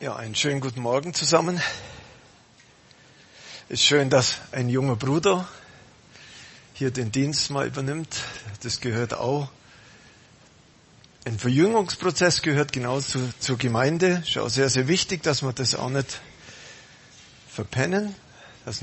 Ja, einen schönen guten Morgen zusammen. Es ist schön, dass ein junger Bruder hier den Dienst mal übernimmt. Das gehört auch. Ein Verjüngungsprozess gehört genauso zur Gemeinde. Ist auch sehr, sehr wichtig, dass wir das auch nicht verpennen. Dass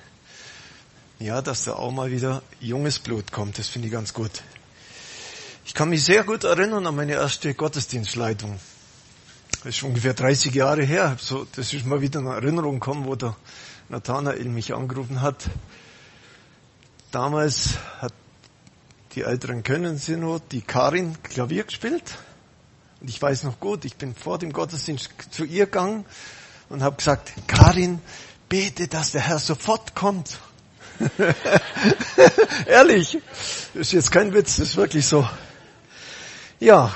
da auch mal wieder junges Blut kommt. Das finde ich ganz gut. Ich kann mich sehr gut erinnern an meine erste Gottesdienstleitung. Das ist ungefähr 30 Jahre her. Das ist mal wieder eine Erinnerung gekommen, wo der Nathanael mich angerufen hat. Damals hat die Älteren können sie noch, die Karin Klavier gespielt. Und ich weiß noch gut, ich bin vor dem Gottesdienst zu ihr gegangen und habe gesagt, Karin, bete, dass der Herr sofort kommt. Ehrlich, das ist jetzt kein Witz, das ist wirklich so. Ja.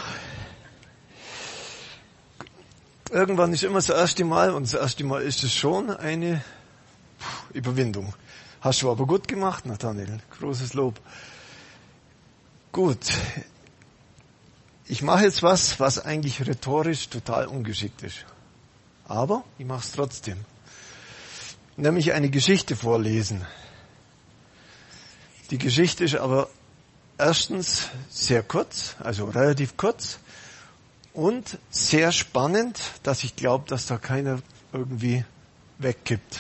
Irgendwann ist immer das erste Mal, und das erste Mal ist es schon eine Überwindung. Hast du aber gut gemacht, Nathanael. Großes Lob. Gut. Ich mache jetzt was eigentlich rhetorisch total ungeschickt ist. Aber ich mache es trotzdem. Nämlich eine Geschichte vorlesen. Die Geschichte ist aber erstens sehr kurz, also relativ kurz. Und sehr spannend, dass ich glaube, dass da keiner irgendwie wegkippt.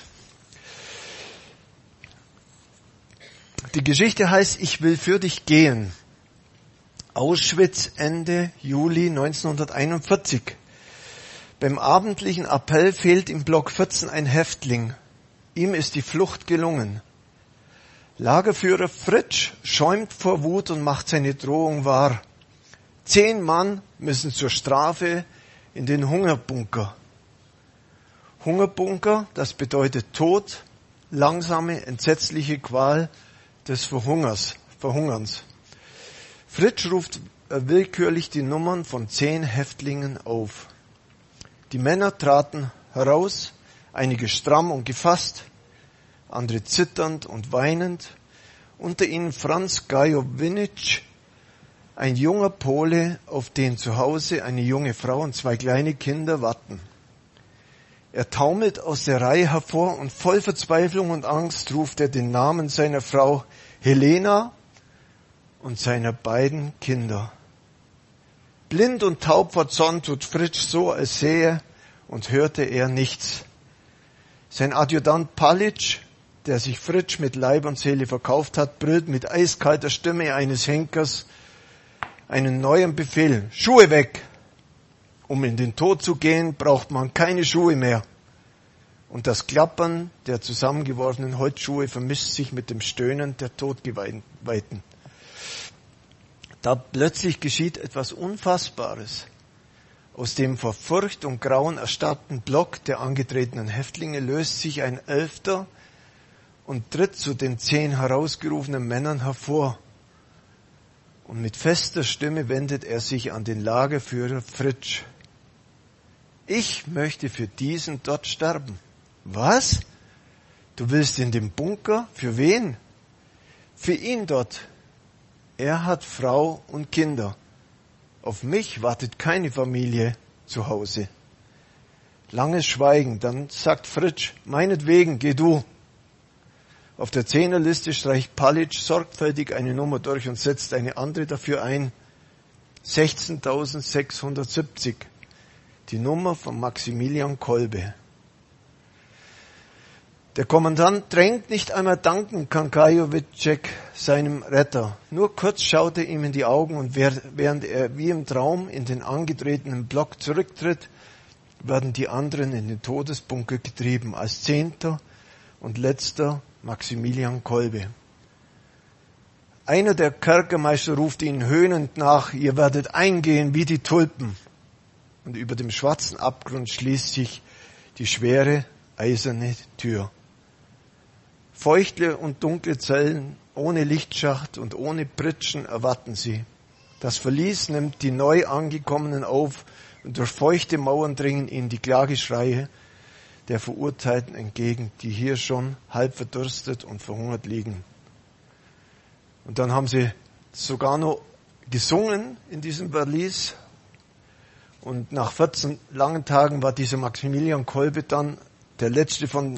Die Geschichte heißt, ich will für dich gehen. Auschwitz, Ende Juli 1941. Beim abendlichen Appell fehlt im Block 14 ein Häftling. Ihm ist die Flucht gelungen. Lagerführer Fritsch schäumt vor Wut und macht seine Drohung wahr. 10 Mann müssen zur Strafe in den Hungerbunker. Hungerbunker, das bedeutet Tod, langsame, entsetzliche Qual des Verhungerns. Fritsch ruft willkürlich die Nummern von 10 Häftlingen auf. Die Männer traten heraus, einige stramm und gefasst, andere zitternd und weinend, unter ihnen Franz Gajowinitsch, ein junger Pole, auf den zu Hause eine junge Frau und 2 kleine Kinder warten. Er taumelt aus der Reihe hervor und voll Verzweiflung und Angst ruft er den Namen seiner Frau Helena und seiner beiden Kinder. Blind und taub vor Zorn tut Fritsch so, als sähe und hörte er nichts. Sein Adjutant Palitsch, der sich Fritsch mit Leib und Seele verkauft hat, brüllt mit eiskalter Stimme eines Henkers einen neuen Befehl. Schuhe weg! Um in den Tod zu gehen, braucht man keine Schuhe mehr. Und das Klappern der zusammengeworfenen Holzschuhe vermischt sich mit dem Stöhnen der Todgeweihten. Da plötzlich geschieht etwas Unfassbares. Aus dem vor Furcht und Grauen erstarrten Block der angetretenen Häftlinge löst sich ein 11. und tritt zu den 10 herausgerufenen Männern hervor. Und mit fester Stimme wendet er sich an den Lagerführer Fritsch. Ich möchte für diesen dort sterben. Was? Du willst in den Bunker? Für wen? Für ihn dort. Er hat Frau und Kinder. Auf mich wartet keine Familie zu Hause. Langes Schweigen, dann sagt Fritsch, meinetwegen, geh du. Auf der 10er-Liste streicht Palitsch sorgfältig eine Nummer durch und setzt eine andere dafür ein. 16.670. Die Nummer von Maximilian Kolbe. Der Kommandant drängt, nicht einmal danken kann Gajowitschek seinem Retter. Nur kurz schaut er ihm in die Augen und während er wie im Traum in den angetretenen Block zurücktritt, werden die anderen in den Todesbunker getrieben. Als 10. und letzter Maximilian Kolbe. Einer der Kerkermeister ruft ihnen höhnend nach, ihr werdet eingehen wie die Tulpen. Und über dem schwarzen Abgrund schließt sich die schwere, eiserne Tür. Feuchte und dunkle Zellen, ohne Lichtschacht und ohne Pritschen erwarten sie. Das Verlies nimmt die neu Angekommenen auf und durch feuchte Mauern dringen ihnen die Klageschreie der Verurteilten entgegen, die hier schon halb verdurstet und verhungert liegen. Und dann haben sie sogar noch gesungen in diesem Verlies Und nach 14 langen Tagen war dieser Maximilian Kolbe dann der letzte von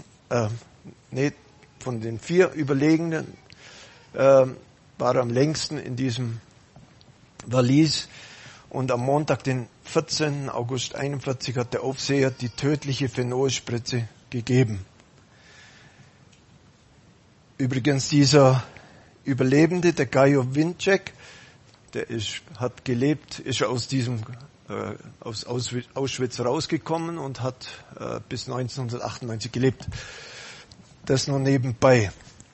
den 4 Überlegenen, war am längsten in diesem Wallis. Und am Montag, den 14. August 41, hat der Aufseher die tödliche Phenolspritze gegeben. Übrigens dieser Überlebende, der Gajo Winczek, der hat gelebt, ist aus Auschwitz rausgekommen und hat bis 1998 gelebt. Das nur nebenbei.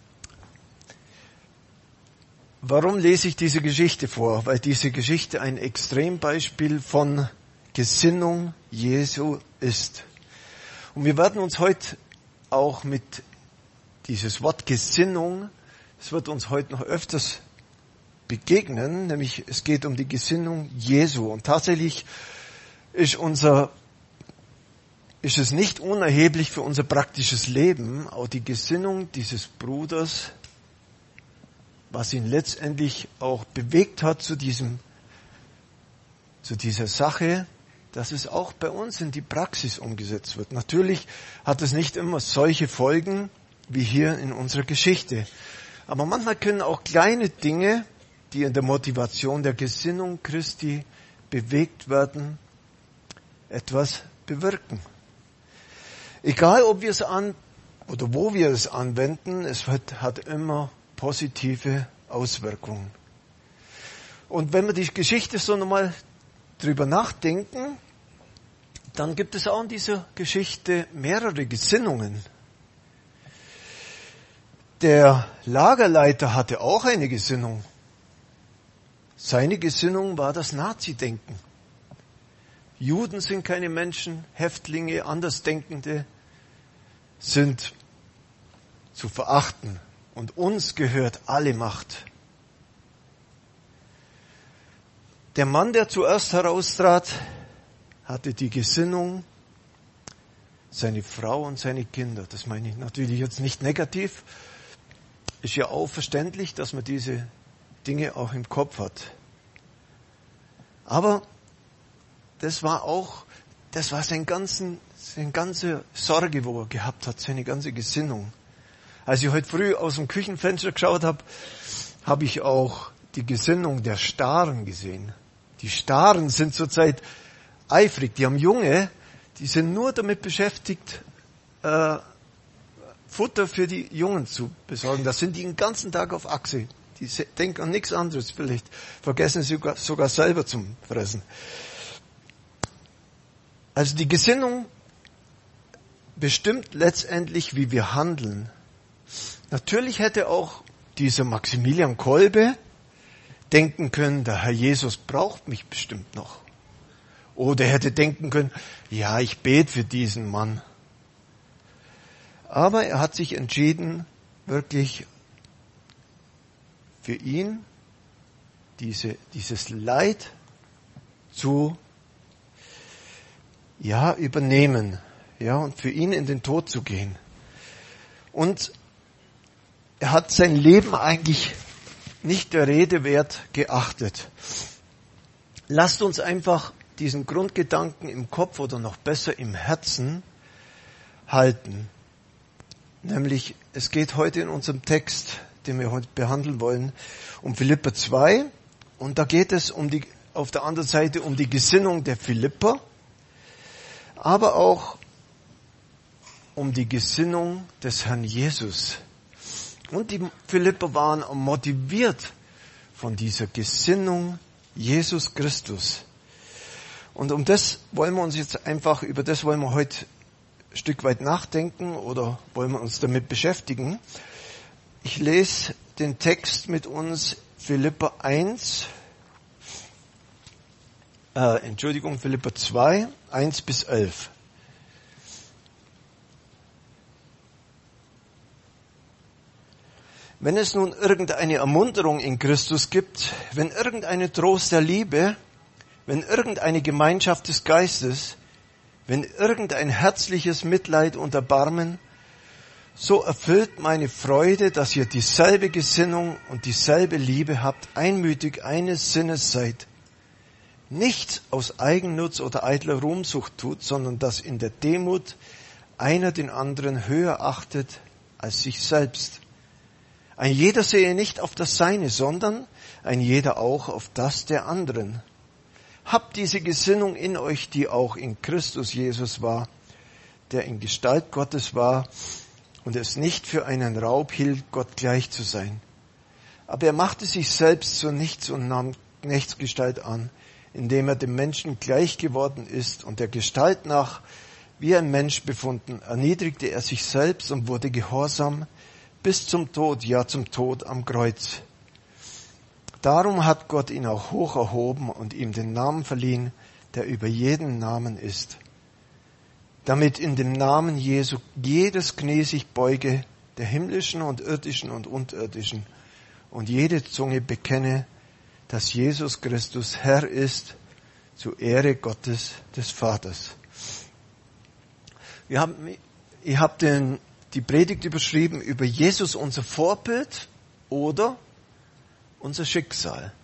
Warum lese ich diese Geschichte vor? Weil diese Geschichte ein Extrembeispiel von Gesinnung Jesu ist. Und wir werden uns heute auch mit dieses Wort Gesinnung, es wird uns heute noch öfters begegnen, nämlich es geht um die Gesinnung Jesu. Und tatsächlich ist es nicht unerheblich für unser praktisches Leben, auch die Gesinnung dieses Bruders, was ihn letztendlich auch bewegt hat zu dieser Sache, dass es auch bei uns in die Praxis umgesetzt wird. Natürlich hat es nicht immer solche Folgen wie hier in unserer Geschichte. Aber manchmal können auch kleine Dinge, die in der Motivation der Gesinnung Christi bewegt werden, etwas bewirken. Egal, ob wir es oder wo wir es anwenden, es hat immer positive Auswirkungen. Und wenn wir die Geschichte so nochmal drüber nachdenken, dann gibt es auch in dieser Geschichte mehrere Gesinnungen. Der Lagerleiter hatte auch eine Gesinnung. Seine Gesinnung war das Nazi-Denken. Juden sind keine Menschen, Häftlinge, Andersdenkende sind zu verachten. Und uns gehört alle Macht. Der Mann, der zuerst heraustrat, hatte die Gesinnung, seine Frau und seine Kinder. Das meine ich natürlich jetzt nicht negativ. Ist ja auch verständlich, dass man diese Dinge auch im Kopf hat. Aber das war seine ganze Sorge, wo er gehabt hat, seine ganze Gesinnung. Als ich heute früh aus dem Küchenfenster geschaut habe, habe ich auch die Gesinnung der Staren gesehen. Die Staren sind zurzeit eifrig. Die haben Junge, die sind nur damit beschäftigt, Futter für die Jungen zu besorgen. Da sind die den ganzen Tag auf Achse. Die denken an nichts anderes. Vielleicht vergessen sie sogar selber zum Fressen. Also die Gesinnung bestimmt letztendlich, wie wir handeln. Natürlich hätte auch dieser Maximilian Kolbe denken können, der Herr Jesus braucht mich bestimmt noch. Oder er hätte denken können, ja, ich bete für diesen Mann. Aber er hat sich entschieden, wirklich für ihn dieses Leid zu übernehmen, und für ihn in den Tod zu gehen. Und er hat sein Leben eigentlich nicht der Rede wert geachtet. Lasst uns einfach diesen Grundgedanken im Kopf oder noch besser im Herzen halten. Nämlich, es geht heute in unserem Text, den wir heute behandeln wollen, um Philipper 2. Und da geht es auf der anderen Seite um die Gesinnung der Philipper, aber auch um die Gesinnung des Herrn Jesus. Und die Philipper waren motiviert von dieser Gesinnung Jesus Christus. Und über das wollen wir heute ein Stück weit nachdenken oder wollen wir uns damit beschäftigen. Ich lese den Text mit uns, Philipper 2, 1 bis 11. Wenn es nun irgendeine Ermunterung in Christus gibt, wenn irgendeine Trost der Liebe, wenn irgendeine Gemeinschaft des Geistes, wenn irgendein herzliches Mitleid und Erbarmen, so erfüllt meine Freude, dass ihr dieselbe Gesinnung und dieselbe Liebe habt, einmütig eines Sinnes seid. nichts aus Eigennutz oder eitler Ruhmsucht tut, sondern dass in der Demut einer den anderen höher achtet als sich selbst. Ein jeder sehe nicht auf das Seine, sondern ein jeder auch auf das der anderen. Habt diese Gesinnung in euch, die auch in Christus Jesus war, der in Gestalt Gottes war und es nicht für einen Raub hielt, Gott gleich zu sein. Aber er machte sich selbst zu nichts und nahm Knechtsgestalt an, indem er dem Menschen gleich geworden ist und der Gestalt nach, wie ein Mensch befunden, erniedrigte er sich selbst und wurde gehorsam bis zum Tod, ja zum Tod am Kreuz. Darum hat Gott ihn auch hoch erhoben und ihm den Namen verliehen, der über jeden Namen ist, damit in dem Namen Jesu jedes Knie sich beuge, der himmlischen und irdischen und unterirdischen, und jede Zunge bekenne, dass Jesus Christus Herr ist, zur Ehre Gottes des Vaters. Ich habe die Predigt überschrieben über Jesus, unser Vorbild oder unser Schicksal.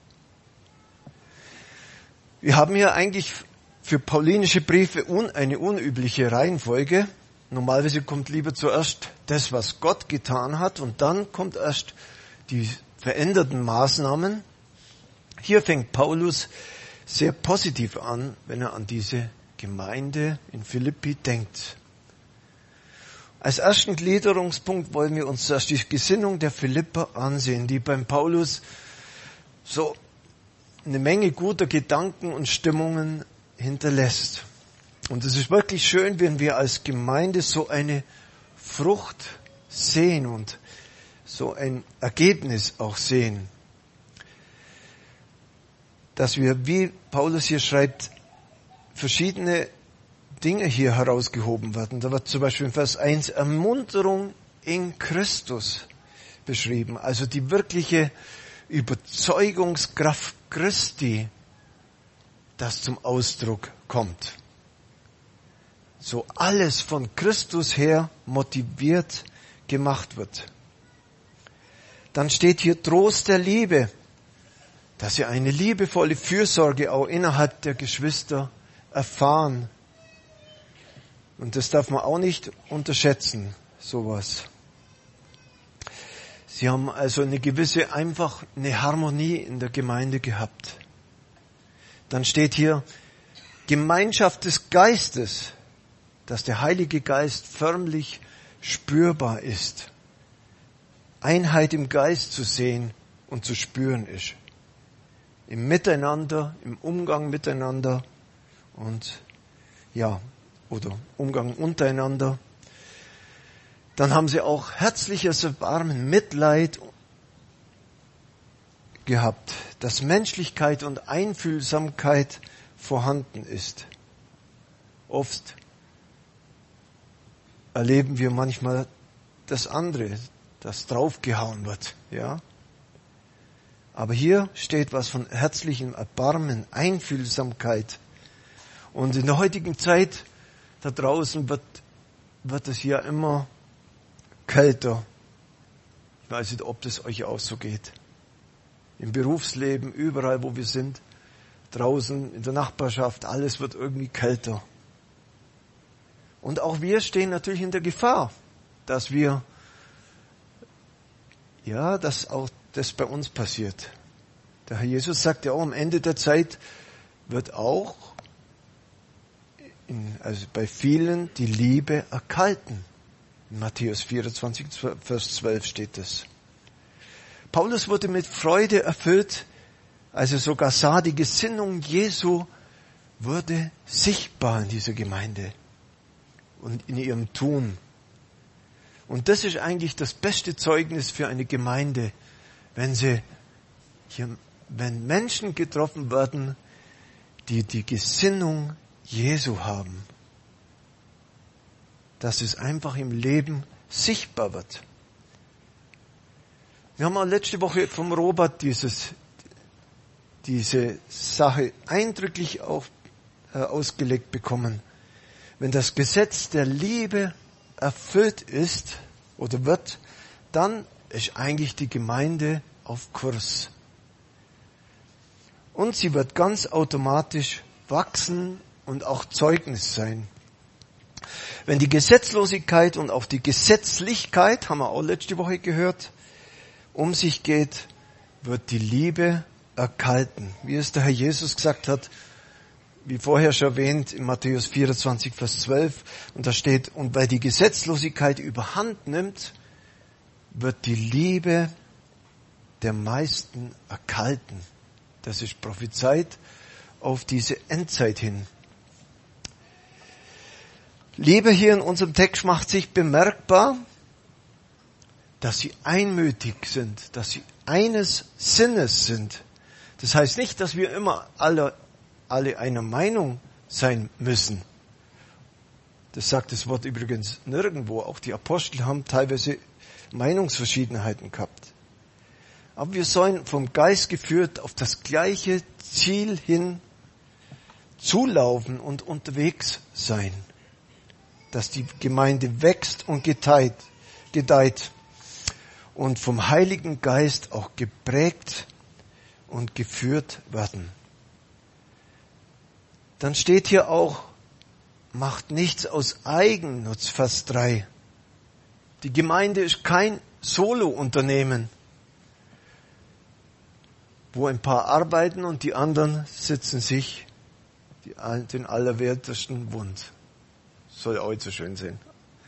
Wir haben hier eigentlich für paulinische Briefe eine unübliche Reihenfolge. Normalerweise kommt lieber zuerst das, was Gott getan hat, und dann kommt erst die veränderten Maßnahmen. Hier fängt Paulus sehr positiv an, wenn er an diese Gemeinde in Philippi denkt. Als ersten Gliederungspunkt wollen wir uns erst die Gesinnung der Philipper ansehen, die beim Paulus so eine Menge guter Gedanken und Stimmungen hinterlässt. Und es ist wirklich schön, wenn wir als Gemeinde so eine Frucht sehen und so ein Ergebnis auch sehen. Dass wir, wie Paulus hier schreibt, verschiedene Dinge hier herausgehoben werden. Da wird zum Beispiel in Vers 1 Ermunterung in Christus beschrieben. Also die wirkliche Überzeugungskraft Christi, das zum Ausdruck kommt. So alles von Christus her motiviert gemacht wird. Dann steht hier Trost der Liebe, dass sie eine liebevolle Fürsorge auch innerhalb der Geschwister erfahren. Und das darf man auch nicht unterschätzen, sowas. Sie haben also einfach eine Harmonie in der Gemeinde gehabt. Dann steht hier Gemeinschaft des Geistes, dass der Heilige Geist förmlich spürbar ist. Einheit im Geist zu sehen und zu spüren ist. Im Miteinander, im Umgang miteinander und oder Umgang untereinander. Dann haben sie auch herzliches Erbarmen, Mitleid gehabt, dass Menschlichkeit und Einfühlsamkeit vorhanden ist. Oft erleben wir manchmal das andere, das draufgehauen wird, ja. Aber hier steht was von herzlichem Erbarmen, Einfühlsamkeit. Und in der heutigen Zeit da draußen wird es ja immer kälter. Ich weiß nicht, ob das euch auch so geht. Im Berufsleben, überall wo wir sind, draußen, in der Nachbarschaft, alles wird irgendwie kälter. Und auch wir stehen natürlich in der Gefahr, dass auch das bei uns passiert. Der Herr Jesus sagt ja auch, am Ende der Zeit wird auch bei vielen die Liebe erkalten. In Matthäus 24, Vers 12 steht es. Paulus wurde mit Freude erfüllt, als er sogar sah, die Gesinnung Jesu wurde sichtbar in dieser Gemeinde und in ihrem Tun. Und das ist eigentlich das beste Zeugnis für eine Gemeinde, wenn Menschen getroffen werden, die die Gesinnung Jesu haben. Dass es einfach im Leben sichtbar wird. Wir haben auch letzte Woche vom Robert diese Sache eindrücklich ausgelegt bekommen. Wenn das Gesetz der Liebe erfüllt ist oder wird, dann ist eigentlich die Gemeinde auf Kurs. Und sie wird ganz automatisch wachsen und auch Zeugnis sein. Wenn die Gesetzlosigkeit und auch die Gesetzlichkeit, haben wir auch letzte Woche gehört, um sich geht, wird die Liebe erkalten. Wie es der Herr Jesus gesagt hat, wie vorher schon erwähnt, in Matthäus 24, Vers 12, und da steht, und weil die Gesetzlosigkeit überhand nimmt, wird die Liebe der meisten erkalten. Das ist prophezeit auf diese Endzeit hin. Liebe hier in unserem Text macht sich bemerkbar, dass sie einmütig sind, dass sie eines Sinnes sind. Das heißt nicht, dass wir immer alle einer Meinung sein müssen. Das sagt das Wort übrigens nirgendwo. Auch die Apostel haben teilweise Meinungsverschiedenheiten gehabt. Aber wir sollen vom Geist geführt auf das gleiche Ziel hin zulaufen und unterwegs sein. Dass die Gemeinde wächst und gedeiht und vom Heiligen Geist auch geprägt und geführt werden. Dann steht hier auch, macht nichts aus Eigennutz, Vers 3. Die Gemeinde ist kein Solo-Unternehmen, wo ein paar arbeiten und die anderen sitzen sich den Allerwertesten wund. Soll auch so schön sein.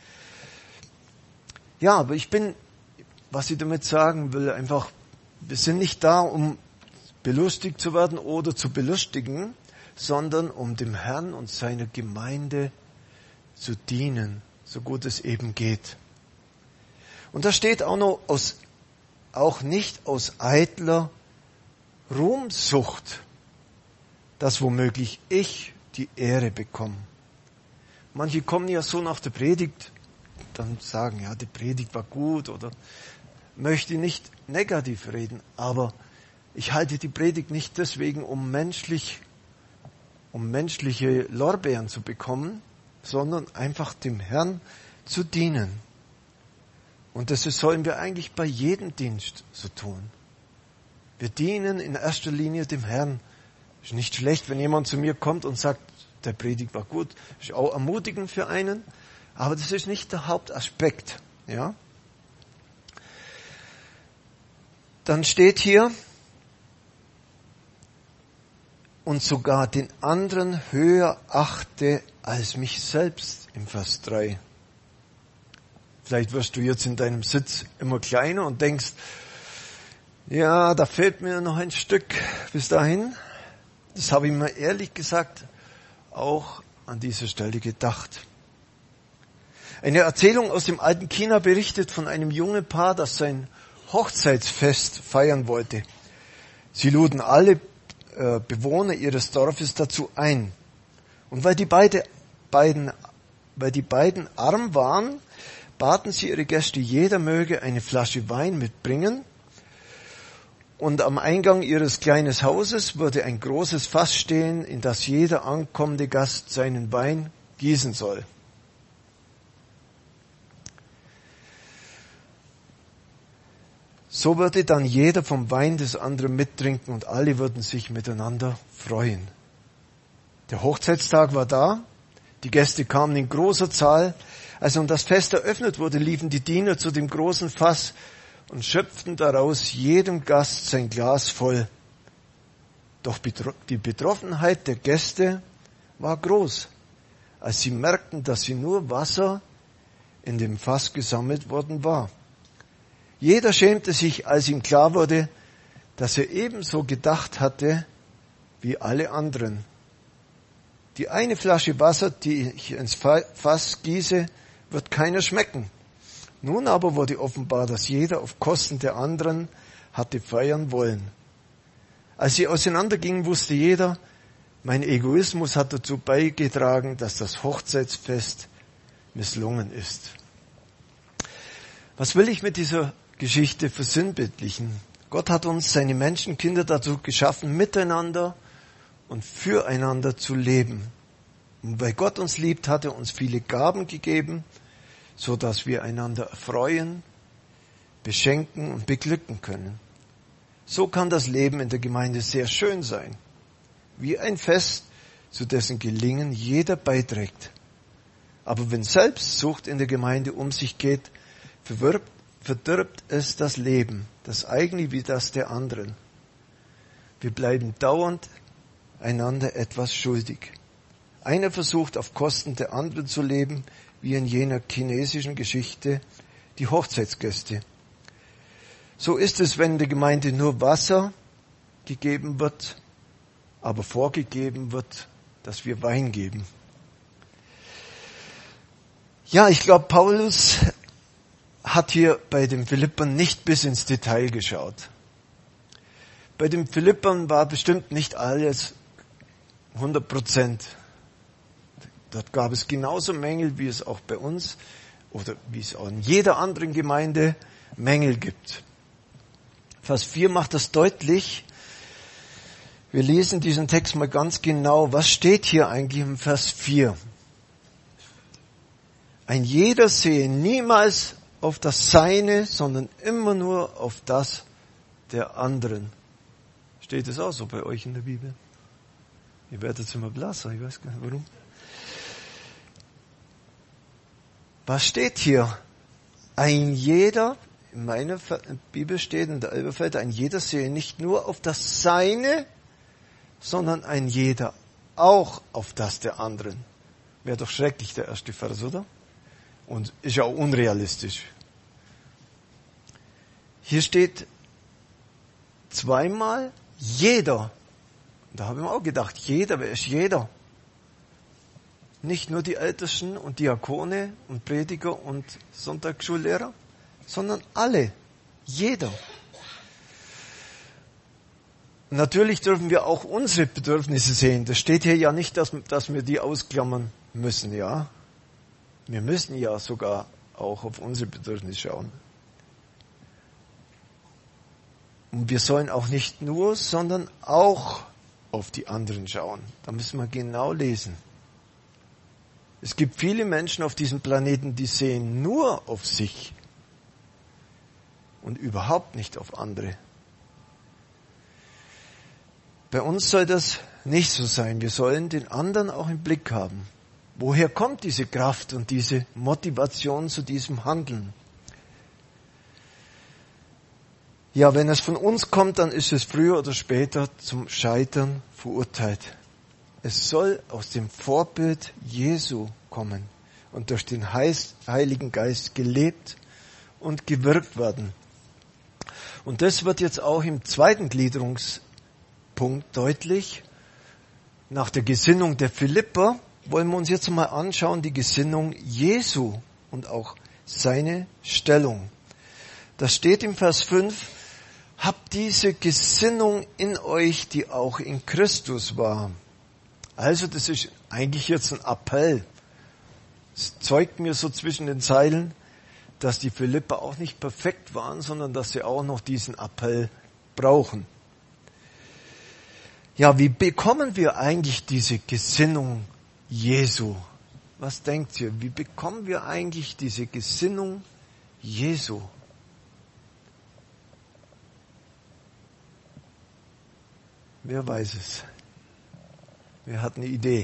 Ja, aber was ich damit sagen will, einfach, wir sind nicht da, um belustigt zu werden oder zu belustigen, sondern um dem Herrn und seiner Gemeinde zu dienen, so gut es eben geht. Und da steht auch nicht aus eitler Ruhmsucht, dass womöglich ich die Ehre bekomme. Manche kommen ja so nach der Predigt, dann sagen, ja, die Predigt war gut oder möchte nicht negativ reden, aber ich halte die Predigt nicht deswegen, um menschliche Lorbeeren zu bekommen, sondern einfach dem Herrn zu dienen. Und das sollen wir eigentlich bei jedem Dienst so tun. Wir dienen in erster Linie dem Herrn. Ist nicht schlecht, wenn jemand zu mir kommt und sagt, der Predigt war gut. Ist auch ermutigend für einen. Aber das ist nicht der Hauptaspekt. Ja? Dann steht hier, und sogar den anderen höher achte als mich selbst im Vers 3. Vielleicht wirst du jetzt in deinem Sitz immer kleiner und denkst, ja, da fehlt mir noch ein Stück bis dahin. Das habe ich mir ehrlich gesagt auch an dieser Stelle gedacht. Eine Erzählung aus dem alten China berichtet von einem jungen Paar, das sein Hochzeitsfest feiern wollte. Sie luden alle Bewohner ihres Dorfes dazu ein. Und weil die beiden arm waren, baten sie ihre Gäste, jeder möge eine Flasche Wein mitbringen. Und am Eingang ihres kleinen Hauses würde ein großes Fass stehen, in das jeder ankommende Gast seinen Wein gießen soll. So würde dann jeder vom Wein des anderen mittrinken und alle würden sich miteinander freuen. Der Hochzeitstag war da, die Gäste kamen in großer Zahl. Als nun das Fest eröffnet wurde, liefen die Diener zu dem großen Fass und schöpften daraus jedem Gast sein Glas voll. Doch die Betroffenheit der Gäste war groß, als sie merkten, dass sie nur Wasser in dem Fass gesammelt worden war. Jeder schämte sich, als ihm klar wurde, dass er ebenso gedacht hatte wie alle anderen. Die eine Flasche Wasser, die ich ins Fass gieße, wird keiner schmecken. Nun aber wurde offenbar, dass jeder auf Kosten der anderen hatte feiern wollen. Als sie auseinandergingen, wusste jeder, mein Egoismus hat dazu beigetragen, dass das Hochzeitsfest misslungen ist. Was will ich mit dieser Geschichte versinnbildlichen? Gott hat uns, seine Menschenkinder, dazu geschaffen, miteinander und füreinander zu leben. Und weil Gott uns liebt, hat er uns viele Gaben gegeben, so dass wir einander erfreuen, beschenken und beglücken können. So kann das Leben in der Gemeinde sehr schön sein, wie ein Fest, zu dessen Gelingen jeder beiträgt. Aber wenn Selbstsucht in der Gemeinde um sich geht, verdirbt es das Leben, das eigene wie das der anderen. Wir bleiben dauernd einander etwas schuldig. Einer versucht auf Kosten der anderen zu leben, wie in jener chinesischen Geschichte die Hochzeitsgäste. So ist es, wenn in der Gemeinde nur Wasser gegeben wird, aber vorgegeben wird, dass wir Wein geben. Ja, ich glaube, Paulus hat hier bei den Philippern nicht bis ins Detail geschaut. Bei den Philippern war bestimmt nicht alles 100%. Dort gab es genauso Mängel, wie es auch bei uns oder wie es auch in jeder anderen Gemeinde Mängel gibt. Vers 4 macht das deutlich. Wir lesen diesen Text mal ganz genau. Was steht hier eigentlich im Vers 4? Ein jeder sehe niemals auf das Seine, sondern immer nur auf das der anderen. Steht es auch so bei euch in der Bibel? Ihr werdet jetzt immer blasser, ich weiß gar nicht warum. Was steht hier? Ein jeder, in meiner Bibel steht in der Elberfelder, ein jeder sehe nicht nur auf das Seine, sondern ein jeder auch auf das der anderen. Wäre doch schrecklich der erste Vers, oder? Und ist ja auch unrealistisch. Hier steht zweimal jeder. Da habe ich mir auch gedacht, jeder, wer ist jeder? Nicht nur die Ältesten und Diakone und Prediger und Sonntagsschullehrer, sondern alle, jeder. Natürlich dürfen wir auch unsere Bedürfnisse sehen. Das steht hier ja nicht, dass wir die ausklammern müssen, ja. Wir müssen ja sogar auch auf unsere Bedürfnisse schauen. Und wir sollen auch nicht nur, sondern auch auf die anderen schauen. Da müssen wir genau lesen. Es gibt viele Menschen auf diesem Planeten, die sehen nur auf sich und überhaupt nicht auf andere. Bei uns soll das nicht so sein. Wir sollen den anderen auch im Blick haben. Woher kommt diese Kraft und diese Motivation zu diesem Handeln? Ja, wenn es von uns kommt, dann ist es früher oder später zum Scheitern verurteilt. Es soll aus dem Vorbild Jesu kommen und durch den Heiligen Geist gelebt und gewirkt werden. Und das wird jetzt auch im zweiten Gliederungspunkt deutlich. Nach der Gesinnung der Philipper wollen wir uns jetzt mal anschauen, die Gesinnung Jesu und auch seine Stellung. Das steht im Vers 5, habt diese Gesinnung in euch, die auch in Christus war. Also das ist eigentlich jetzt ein Appell. Es zeugt mir so zwischen den Zeilen, dass die Philipper auch nicht perfekt waren, sondern dass sie auch noch diesen Appell brauchen. Ja, wie bekommen wir eigentlich diese Gesinnung Jesu? Was denkt ihr? Wie bekommen wir eigentlich diese Gesinnung Jesu? Wer weiß es? Wer hat eine Idee?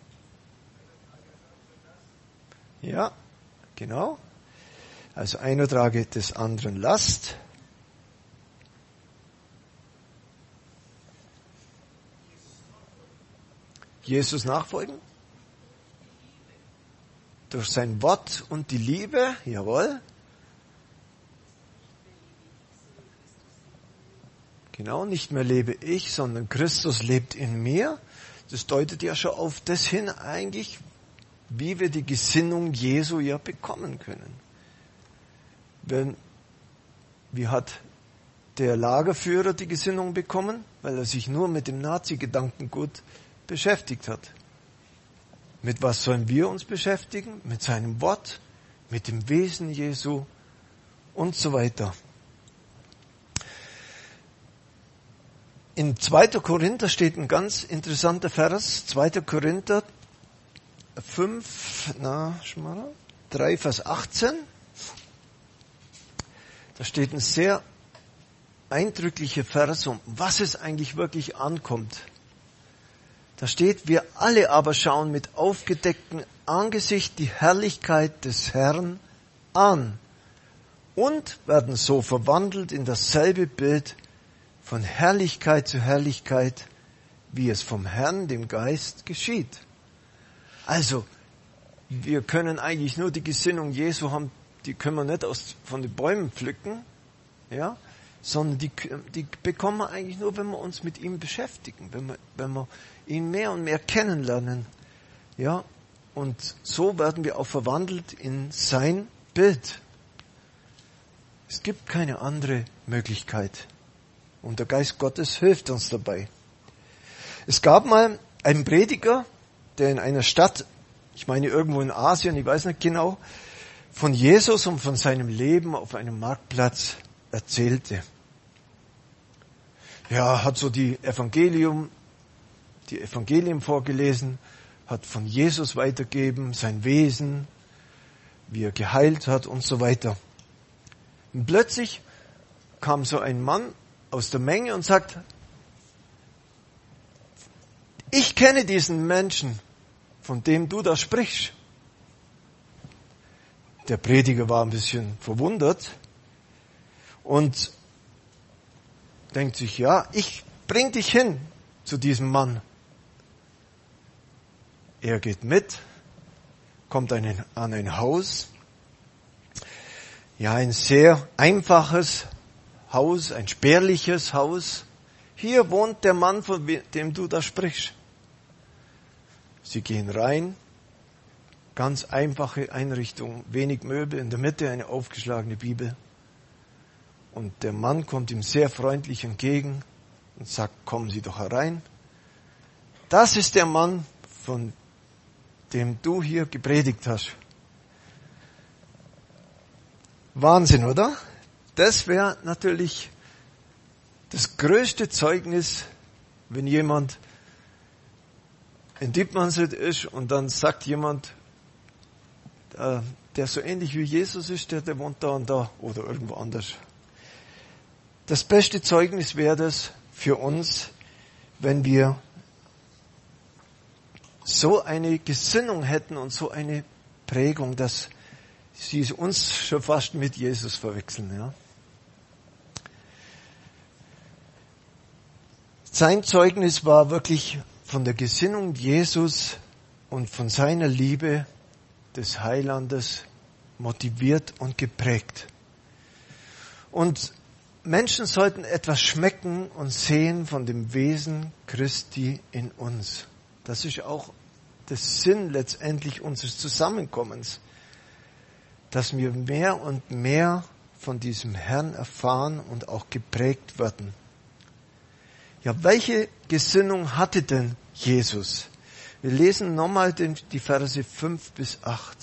Ja, genau. Also einer trage des anderen Last. Jesus nachfolgen. Durch sein Wort und die Liebe, jawohl. Genau, nicht mehr lebe ich, sondern Christus lebt in mir. Das deutet ja schon auf das hin eigentlich, wie wir die Gesinnung Jesu ja bekommen können. Wie hat der Lagerführer die Gesinnung bekommen? Weil er sich nur mit dem Nazi-Gedankengut beschäftigt hat. Mit was sollen wir uns beschäftigen? Mit seinem Wort, mit dem Wesen Jesu und so weiter. In 2. Korinther steht ein ganz interessanter Vers, 2. Korinther 3, Vers 18. Da steht ein sehr eindrückliche Vers, um was es eigentlich wirklich ankommt. Da steht, wir alle aber schauen mit aufgedecktem Angesicht die Herrlichkeit des Herrn an und werden so verwandelt in dasselbe Bild von Herrlichkeit zu Herrlichkeit, wie es vom Herrn, dem Geist, geschieht. Also, wir können eigentlich nur die Gesinnung Jesu haben, die können wir nicht von den Bäumen pflücken, ja, sondern die bekommen wir eigentlich nur, wenn wir uns mit ihm beschäftigen, wenn wir ihn mehr und mehr kennenlernen, ja, und so werden wir auch verwandelt in sein Bild. Es gibt keine andere Möglichkeit. Und der Geist Gottes hilft uns dabei. Es gab mal einen Prediger, der in einer Stadt, ich meine irgendwo in Asien, ich weiß nicht genau, von Jesus und von seinem Leben auf einem Marktplatz erzählte. Ja, hat so die Evangelien vorgelesen, hat von Jesus weitergegeben, sein Wesen, wie er geheilt hat und so weiter. Und plötzlich kam so ein Mann aus der Menge und sagt, ich kenne diesen Menschen, von dem du da sprichst. Der Prediger war ein bisschen verwundert und denkt sich, ja, ich bring dich hin zu diesem Mann. Er geht mit, kommt an ein Haus. Ja, ein sehr einfaches Haus, ein spärliches Haus. Hier wohnt der Mann, von dem du da sprichst. Sie gehen rein, ganz einfache Einrichtung, wenig Möbel, in der Mitte eine aufgeschlagene Bibel. Und der Mann kommt ihm sehr freundlich entgegen und sagt, kommen Sie doch herein. Das ist der Mann, von dem du hier gepredigt hast. Wahnsinn, oder? Das wäre natürlich das größte Zeugnis, wenn jemand in Dietmannsried ist und dann sagt jemand, der so ähnlich wie Jesus ist, der wohnt da und da oder irgendwo anders. Das beste Zeugnis wäre das für uns, wenn wir so eine Gesinnung hätten und so eine Prägung, dass sie uns schon fast mit Jesus verwechseln. Ja? Sein Zeugnis war wirklich von der Gesinnung Jesus und von seiner Liebe des Heilandes motiviert und geprägt. Und Menschen sollten etwas schmecken und sehen von dem Wesen Christi in uns. Das ist auch der Sinn letztendlich unseres Zusammenkommens, dass wir mehr und mehr von diesem Herrn erfahren und auch geprägt werden. Ja, welche Gesinnung hatte denn Jesus? Wir lesen nochmal die Verse 5 bis 8.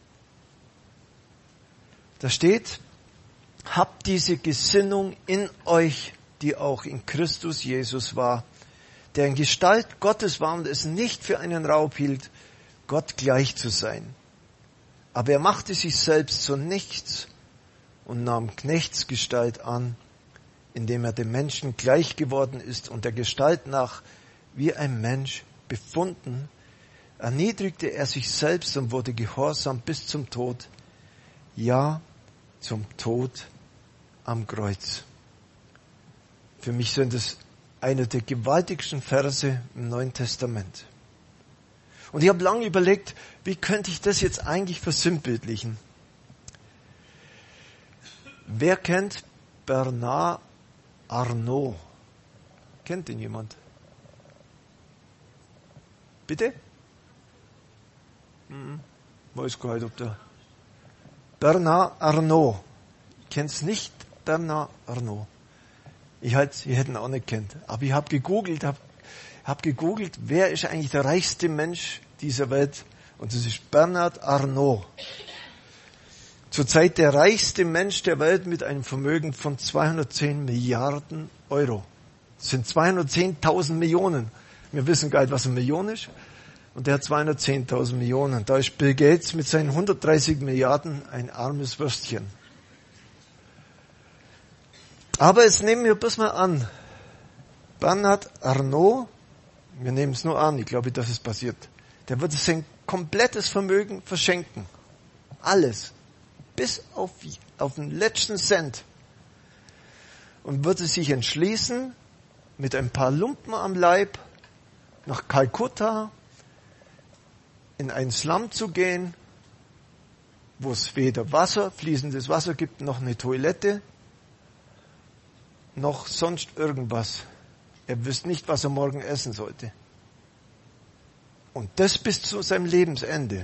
Da steht, habt diese Gesinnung in euch, die auch in Christus Jesus war, der in Gestalt Gottes war und es nicht für einen Raub hielt, Gott gleich zu sein. Aber er machte sich selbst zu nichts und nahm Knechtsgestalt an, indem er dem Menschen gleich geworden ist und der Gestalt nach wie ein Mensch befunden, erniedrigte er sich selbst und wurde gehorsam bis zum Tod, ja, zum Tod am Kreuz. Für mich sind es einer der gewaltigsten Verse im Neuen Testament. Und ich habe lange überlegt, wie könnte ich das jetzt eigentlich versinnbildlichen? Wer kennt Bernard Arnault? Kennt ihn jemand? Bitte? Weiß gar nicht, ob der Bernard Arnault. Kennt's nicht, Bernard Arnault? Ich hätte ihn auch nicht kennt. Aber ich habe gegoogelt, wer ist eigentlich der reichste Mensch dieser Welt? Und das ist Bernard Arnault. Zurzeit der reichste Mensch der Welt mit einem Vermögen von 210 Milliarden Euro. Das sind 210.000 Millionen. Wir wissen gar nicht, was eine Million ist. Und der hat 210.000 Millionen. Da ist Bill Gates mit seinen 130 Milliarden ein armes Würstchen. Aber jetzt nehmen wir bloß mal an, Bernhard Arnault, wir nehmen es nur an, ich glaube, dass es passiert, der würde sein komplettes Vermögen verschenken. Alles. Bis auf den letzten Cent. Und würde sich entschließen, mit ein paar Lumpen am Leib nach Kalkutta in einen Slum zu gehen, wo es weder fließendes Wasser gibt, noch eine Toilette, noch sonst irgendwas. Er wüsste nicht, was er morgen essen sollte. Und das bis zu seinem Lebensende.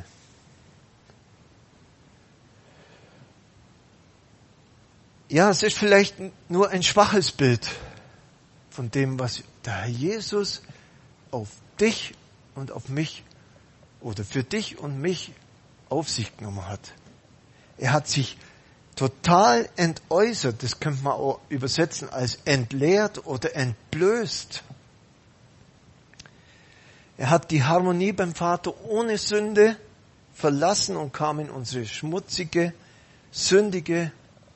Ja, es ist vielleicht nur ein schwaches Bild von dem, was der Herr Jesus auf dich und auf mich oder für dich und mich auf sich genommen hat. Er hat sich total entäußert, das könnte man auch übersetzen als entleert oder entblößt. Er hat die Harmonie beim Vater ohne Sünde verlassen und kam in unsere schmutzige, sündige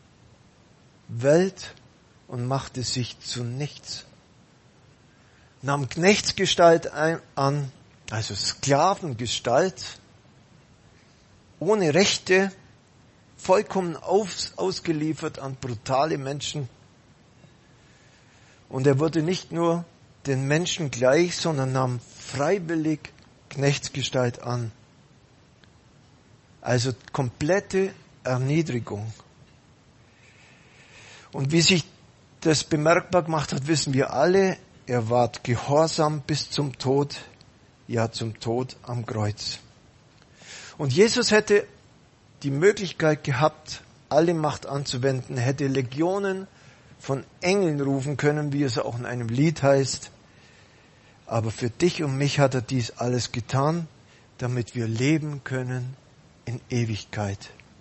Welt und machte sich zu nichts. Nahm Knechtsgestalt an, also Sklavengestalt, ohne Rechte, vollkommen ausgeliefert an brutale Menschen. Und er wurde nicht nur den Menschen gleich, sondern nahm freiwillig Knechtsgestalt an. Also komplette Erniedrigung. Und wie sich das bemerkbar gemacht hat, wissen wir alle, er ward gehorsam bis zum Tod, ja zum Tod am Kreuz. Und Jesus hätte die Möglichkeit gehabt, alle Macht anzuwenden, hätte Legionen von Engeln rufen können, wie es auch in einem Lied heißt. Aber für dich und mich hat er dies alles getan, damit wir leben können in Ewigkeit.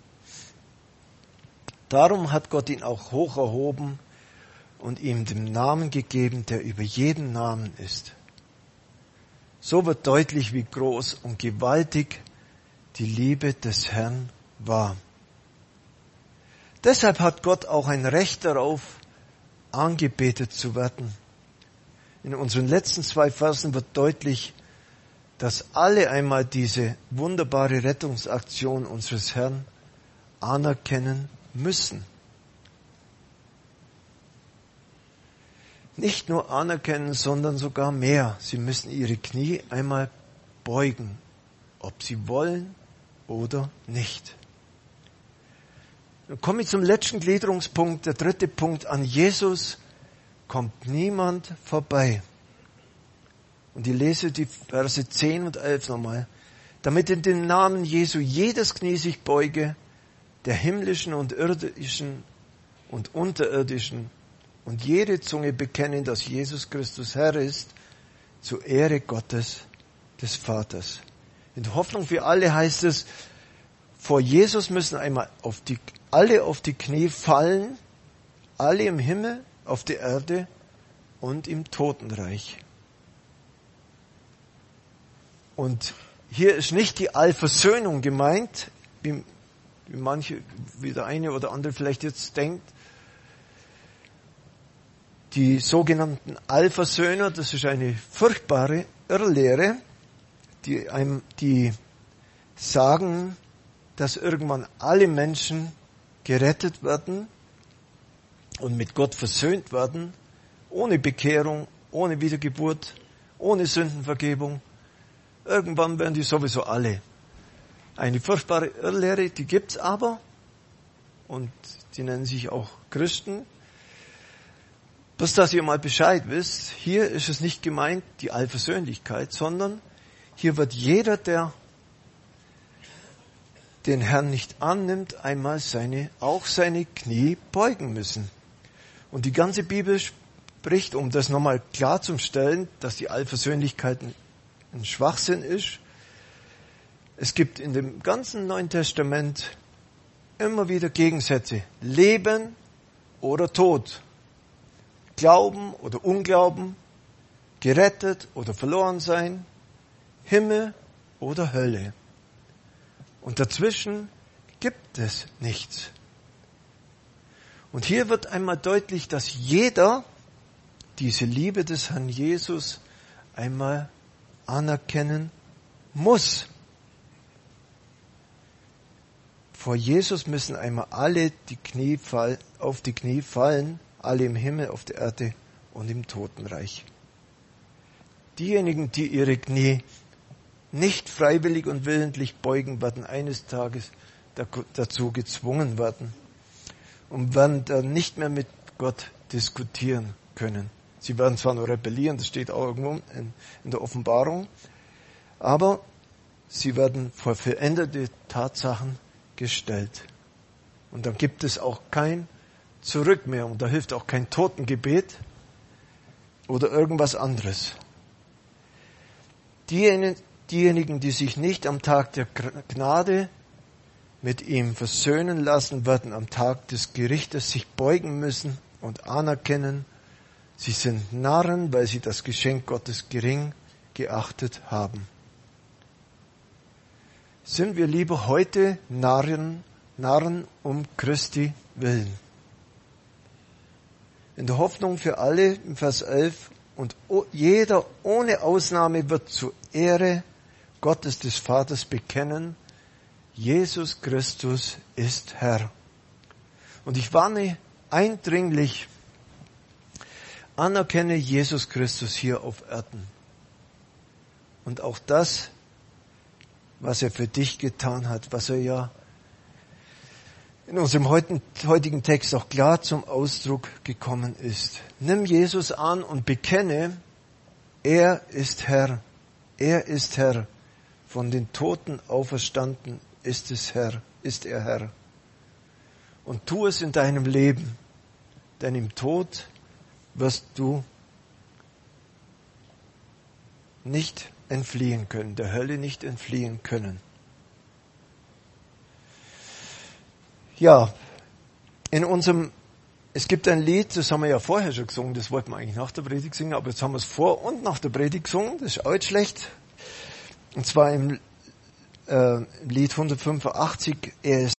Darum hat Gott ihn auch hoch erhoben und ihm den Namen gegeben, der über jeden Namen ist. So wird deutlich, wie groß und gewaltig die Liebe des Herrn war. Deshalb hat Gott auch ein Recht darauf, angebetet zu werden. In unseren letzten 2 Versen wird deutlich, dass alle einmal diese wunderbare Rettungsaktion unseres Herrn anerkennen müssen. Nicht nur anerkennen, sondern sogar mehr. Sie müssen ihre Knie einmal beugen, ob sie wollen oder nicht. Dann komme ich zum letzten Gliederungspunkt, der 3. Punkt. An Jesus kommt niemand vorbei. Und ich lese die Verse 10 und 11 nochmal. Damit in den Namen Jesu jedes Knie sich beuge, der himmlischen und irdischen und unterirdischen, und jede Zunge bekennen, dass Jesus Christus Herr ist, zur Ehre Gottes, des Vaters. In der Hoffnung für alle heißt es, vor Jesus müssen einmal alle auf die Knie fallen, alle im Himmel, auf der Erde und im Totenreich. Und hier ist nicht die Allversöhnung gemeint, wie der eine oder andere vielleicht jetzt denkt. Die sogenannten Allversöhner, das ist eine furchtbare Irrlehre, die sagen, dass irgendwann alle Menschen gerettet werden und mit Gott versöhnt werden, ohne Bekehrung, ohne Wiedergeburt, ohne Sündenvergebung. Irgendwann werden die sowieso alle. Eine furchtbare Irrlehre, die gibt's aber, und die nennen sich auch Christen. Bloß, dass ihr mal Bescheid wisst, hier ist es nicht gemeint, die Allversöhnlichkeit, sondern hier wird jeder, der den Herrn nicht annimmt, einmal seine Knie beugen müssen. Und die ganze Bibel spricht, um das nochmal klarzustellen, dass die Allversöhnlichkeit ein Schwachsinn ist. Es gibt in dem ganzen Neuen Testament immer wieder Gegensätze. Leben oder Tod. Glauben oder Unglauben. Gerettet oder verloren sein. Himmel oder Hölle. Und dazwischen gibt es nichts. Und hier wird einmal deutlich, dass jeder diese Liebe des Herrn Jesus einmal anerkennen muss. Vor Jesus müssen einmal alle auf die Knie fallen, alle im Himmel, auf der Erde und im Totenreich. Diejenigen, die ihre Knie nicht freiwillig und willentlich beugen, werden eines Tages dazu gezwungen werden und werden dann nicht mehr mit Gott diskutieren können. Sie werden zwar noch rebellieren, das steht auch irgendwo in der Offenbarung, aber sie werden vor veränderte Tatsachen gestellt. Und dann gibt es auch kein Zurück mehr und da hilft auch kein Totengebet oder irgendwas anderes. Diejenigen, die sich nicht am Tag der Gnade mit ihm versöhnen lassen, werden am Tag des Gerichtes sich beugen müssen und anerkennen, sie sind Narren, weil sie das Geschenk Gottes gering geachtet haben. Sind wir lieber heute Narren um Christi willen? In der Hoffnung für alle, im Vers 11, und jeder ohne Ausnahme wird zur Ehre Gottes des Vaters bekennen, Jesus Christus ist Herr. Und ich warne eindringlich, anerkenne Jesus Christus hier auf Erden. Und auch das, was er für dich getan hat, was er ja in unserem heutigen Text auch klar zum Ausdruck gekommen ist. Nimm Jesus an und bekenne, er ist Herr. Er ist Herr. Von den Toten auferstanden ist er Herr. Und tu es in deinem Leben, denn im Tod wirst du nicht entfliehen können, der Hölle nicht entfliehen können. Ja, es gibt ein Lied, das haben wir ja vorher schon gesungen, das wollten wir eigentlich nach der Predigt singen, aber jetzt haben wir es vor und nach der Predigt gesungen, das ist auch nicht schlecht. Und zwar im Lied 185, er ist